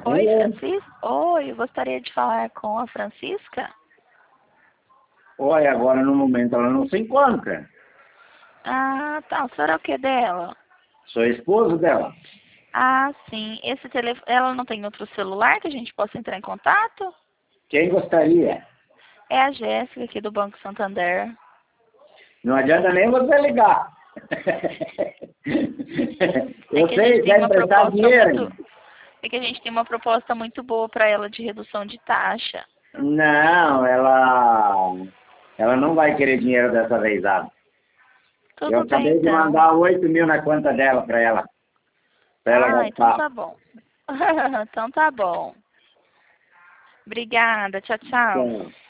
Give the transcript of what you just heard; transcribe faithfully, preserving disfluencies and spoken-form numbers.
Oi, Alô? Francisca? Oi, eu gostaria de falar com a Francisca. Olha, agora no momento ela não se encontra. Ah, tá. O senhor é o que dela? Sou esposo dela. Ah, sim. Esse telefone, ela não tem outro celular que a gente possa entrar em contato? Quem gostaria? É a Jéssica aqui do Banco Santander. Não adianta nem você ligar. É Eu que a gente sei, tem quer uma emprestar proposta dinheiro? muito, é que a gente tem uma proposta muito boa para ela de redução de taxa. Não, ela, ela não vai querer dinheiro dessa vez, ah. Eu Tudo bem, acabei de então. mandar oito mil na conta dela para ela, para ela Ah, então gastar. tá bom. Então tá bom. Obrigada. Tchau, tchau. Então,